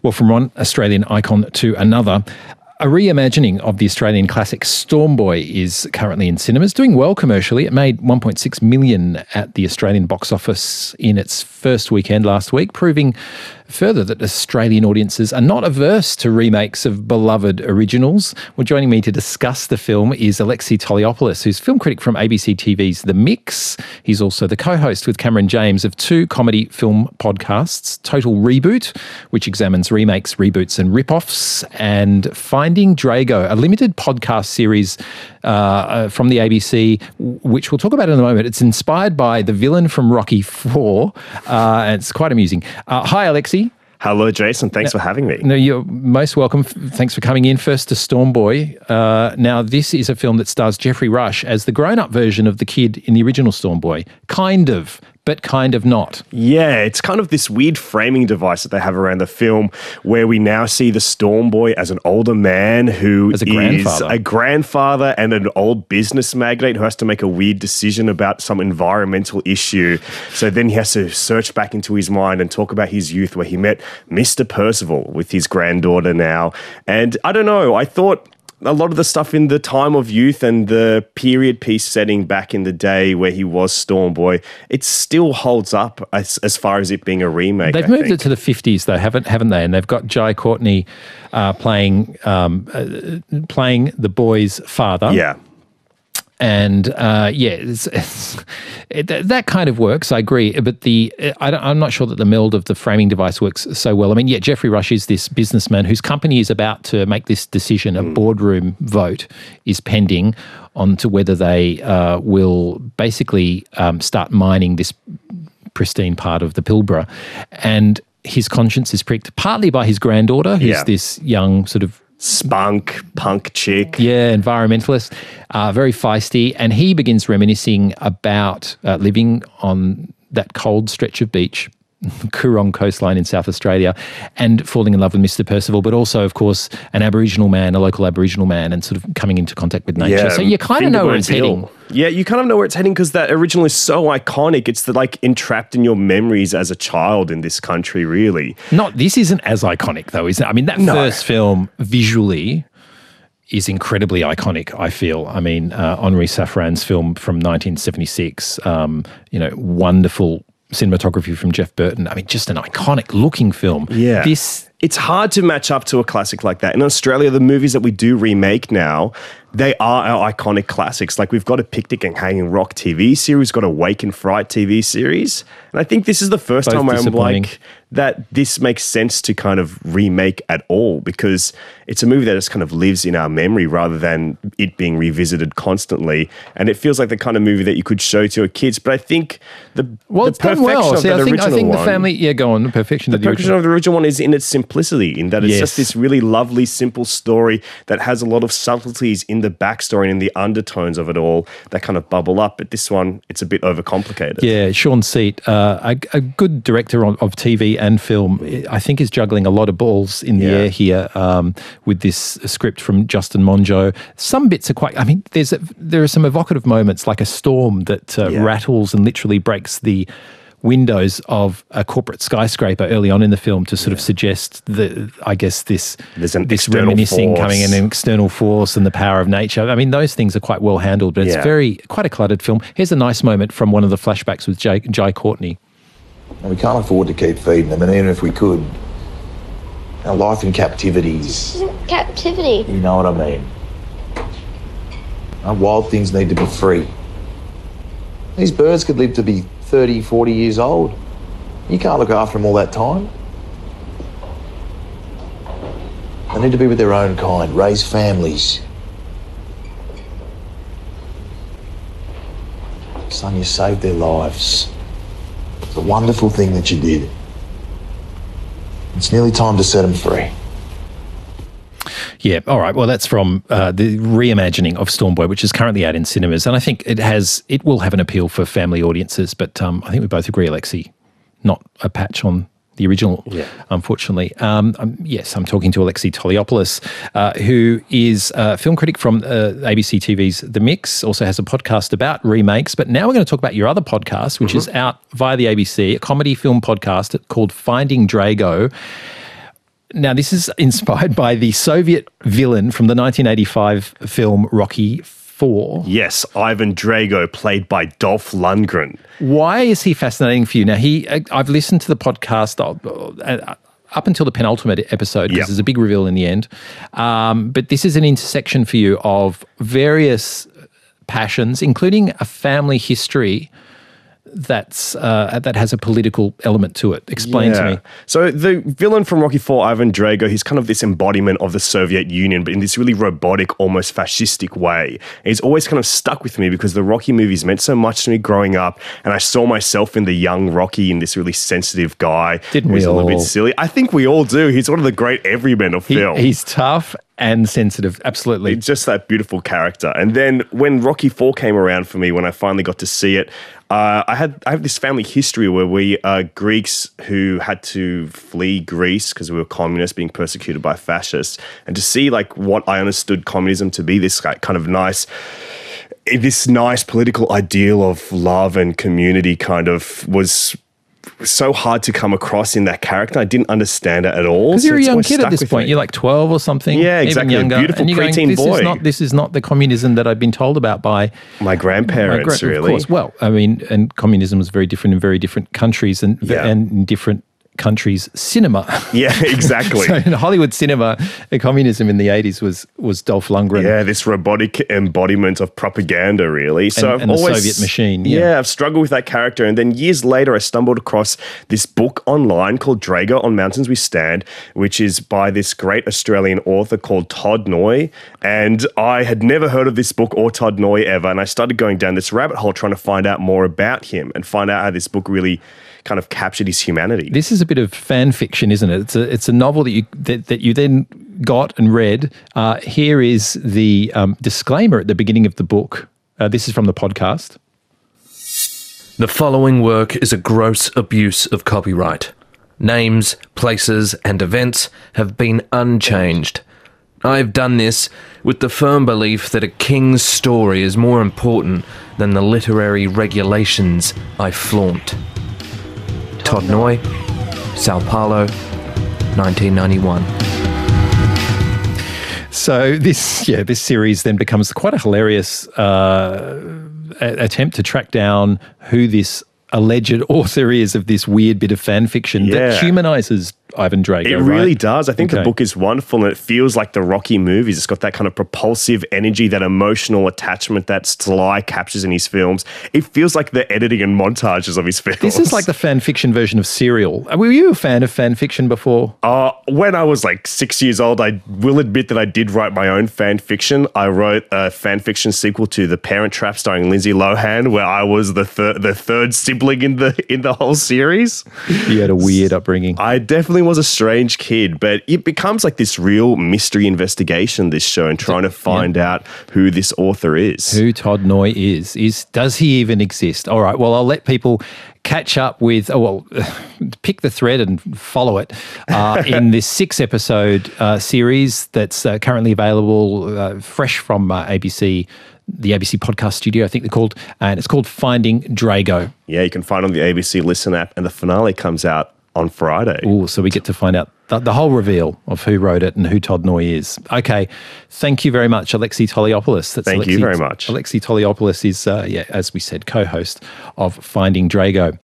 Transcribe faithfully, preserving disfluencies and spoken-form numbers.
Well, from one Australian icon to another, a reimagining of the Australian classic Stormboy is currently in cinemas, doing well commercially. It made one point six million dollars at the Australian box office in its first weekend last week, proving further that Australian audiences are not averse to remakes of beloved originals. Well, joining me to discuss the film is Alexei Toliopoulos, who's film critic from A B C T V's The Mix. He's also the co-host with Cameron James of two comedy film podcasts, Total Reboot, which examines remakes, reboots and rip-offs, and Finding Drago, a limited podcast series uh, uh, from the A B C, which we'll talk about in a moment. It's inspired by the villain from Rocky four, uh, and it's quite amusing. Uh, hi, Alexei. Hello, Jason. Thanks now, for having me. No, you're most welcome. Thanks for coming in. First to Stormboy. Uh, now, this is a film that stars Geoffrey Rush as the grown-up version of the kid in the original Stormboy. Kind of, but kind of not. Yeah, it's kind of this weird framing device that they have around the film where we now see the Stormboy as an older man who as a is grandfather. a grandfather and an old business magnate who has to make a weird decision about some environmental issue. So then he has to search back into his mind and talk about his youth where he met Mister Percival with his granddaughter now. And I don't know, I thought a lot of the stuff in the time of youth and the period piece setting back in the day where he was Stormboy, it still holds up as, as far as it being a remake. They've I moved think. it to the fifties, though, haven't haven't they? And they've got Jai Courtney uh, playing um, uh, playing the boy's father. Yeah. And uh, yeah, it's, it's, it, that kind of works. I agree, but the I don't, I'm not sure that the meld of the framing device works so well. I mean, yeah, Geoffrey Rush is this businessman whose company is about to make this decision. A mm. boardroom vote is pending on to whether they uh, will basically um, start mining this pristine part of the Pilbara, and his conscience is pricked partly by his granddaughter, who's yeah. this young sort of spunk punk chick. Yeah, environmentalist, uh, very feisty. And he begins reminiscing about uh, living on that cold stretch of beach, Coorong coastline in South Australia, and falling in love with Mister Percival, but also, of course, an Aboriginal man, a local Aboriginal man, and sort of coming into contact with nature. Yeah, so you kind of know where it's Bill. heading. Yeah, you kind of know where it's heading because that original is so iconic. It's the, like entrapped in your memories as a child in this country, really. Not this isn't as iconic though, is it? I mean, that No. first film visually is incredibly iconic, I feel. I mean, uh, Henri Safran's film from nineteen seventy-six, um, you know, wonderful cinematography from Jeff Burton. I mean, just an iconic looking film. Yeah. This It's hard to match up to a classic like that. In Australia, the movies that we do remake now, they are our iconic classics. Like we've got a Picnic and Hanging Rock T V series, got a Wake and Fright T V series. And I think this is the first Both time where I'm disappointing. like, that this makes sense to kind of remake at all because it's a movie that just kind of lives in our memory rather than it being revisited constantly. And it feels like the kind of movie that you could show to your kids. But I think the, well, the it's done perfection well. of See, that I think, original I think one, the family, yeah, go on, the perfection the of the perfection original. of the original one is in its simplicity, in that it's Yes. just this really lovely, simple story that has a lot of subtleties in the backstory and in the undertones of it all that kind of bubble up. But this one, it's a bit overcomplicated. Yeah, Sean Seat, uh, a, a good director on, of T V and film, I think is juggling a lot of balls in the Yeah. air here um, with this script from Justin Monjo. Some bits are quite, I mean, there's a, there are some evocative moments like a storm that uh, Yeah. rattles and literally breaks the windows of a corporate skyscraper early on in the film to sort of suggest the, I guess, this There's an this external reminiscing force. coming in, an external force and the power of nature. I mean, those things are quite well handled, but it's Yeah. very, quite a cluttered film. Here's a nice moment from one of the flashbacks with Jai, Jai Courtney. And we can't afford to keep feeding them, and even if we could, our life in captivity is, This isn't captivity. you know what I mean. Our wild things need to be free. These birds could live to be thirty, forty years old. You can't look after them all that time. They need to be with their own kind, raise families. Son, you saved their lives. It's a wonderful thing that you did. It's nearly time to set them free. Yeah, all right. Well, that's from uh, the reimagining of Stormboy, which is currently out in cinemas, and I think it has, it will have an appeal for family audiences. But um, I think we both agree, Alexei, not a patch on the original, Yeah. unfortunately. Um, um, yes, I'm talking to Alexei Toliopoulos, uh, who is a film critic from uh, A B C T V's The Mix, also has a podcast about remakes. But now we're going to talk about your other podcast, which mm-hmm. is out via the A B C, a comedy film podcast called Finding Drago. Now, this is inspired by the Soviet villain from the nineteen eighty-five film Rocky Four. Yes, Ivan Drago, played by Dolph Lundgren. Why is he fascinating for you? Now, he I've listened to the podcast uh, up until the penultimate episode because Yep. there's a big reveal in the end. Um, but this is an intersection for you of various passions, including a family history that's uh, that has a political element to it. Explain to me. So the villain from Rocky Four, Ivan Drago, he's kind of this embodiment of the Soviet Union, but in this really robotic, almost fascistic way. And he's always kind of stuck with me because the Rocky movies meant so much to me growing up, and I saw myself in the young Rocky, in this really sensitive guy. Didn't who's we a little all? bit silly. I think we all do. He's one of the great everymen of He- film. he's tough and sensitive. Absolutely. It's just that beautiful character. And then when Rocky Four came around for me, when I finally got to see it, uh, I had I have this family history where we are Greeks who had to flee Greece because we were communists being persecuted by fascists, and to see like what I understood communism to be, this like, kind of nice. This nice political ideal of love and community kind of was so hard to come across in that character. I didn't understand it at all. Because so you're a it's young always kid at stuck this with point. me. You're like twelve or something. Yeah, even exactly. A younger. beautiful And you're going, preteen this boy. Is not, this is not the communism that I've been told about by my my grandparents, gra- really. Of course. Well, I mean, and communism was very different in very different countries and, Yeah. and in different countries' cinema. Yeah, exactly. So in Hollywood cinema, the communism in the eighties was was Dolph Lundgren. Yeah, this robotic embodiment of propaganda, really. So And- I've and the always, Soviet machine, Yeah. yeah. I've struggled with that character, and then years later, I stumbled across this book online called Drago on Mountains We Stand, which is by this great Australian author called Todd Noy. And I had never heard of this book or Todd Noy ever, and I started going down this rabbit hole trying to find out more about him and find out how this book really kind of captured his humanity. This is a bit of fan fiction, isn't it? It's a it's a novel that you that, that you then got and read. Uh, here is the um, disclaimer at the beginning of the book. Uh, this is from the podcast. The following work is a gross abuse of copyright. Names, places, and events have been unchanged. I've done this with the firm belief that a king's story is more important than the literary regulations I flaunt. Todd Noy, Sao Paulo, nineteen ninety-one. So this, yeah, this series then becomes quite a hilarious uh, a- attempt to track down who this alleged author is of this weird bit of fan fiction that Yeah. humanizes Ivan Drago. It really right? does. I think Okay. the book is wonderful, and it feels like the Rocky movies. It's got that kind of propulsive energy, that emotional attachment that Sly captures in his films. It feels like the editing and montages of his films. This is like the fan fiction version of Serial. Were you a fan of fan fiction before? Uh, when I was like six years old, I will admit that I did write my own fan fiction. I wrote a fan fiction sequel to The Parent Trap starring Lindsay Lohan, where I was the third the third sibling in the in the whole series. You had a weird upbringing. I definitely was a strange kid, but it becomes like this real mystery investigation, this show, and trying to find out who this author is. Who Todd Noy is. Is does he even exist? All right, well, I'll let people catch up with, oh, well, pick the thread and follow it uh, in this six-episode uh, series that's uh, currently available, uh, fresh from uh, A B C, the A B C Podcast Studio, I think they're called, and it's called Finding Drago. Yeah, you can find it on the A B C Listen app, and the finale comes out on Friday. Ooh, so we get to find out the, the whole reveal of who wrote it and who Todd Noy is. Okay, thank you very much, Alexi Toliopoulos. That's Thank Alexi, you very much. Alexi Toliopoulos is, uh, yeah, as we said, co-host of Finding Drago.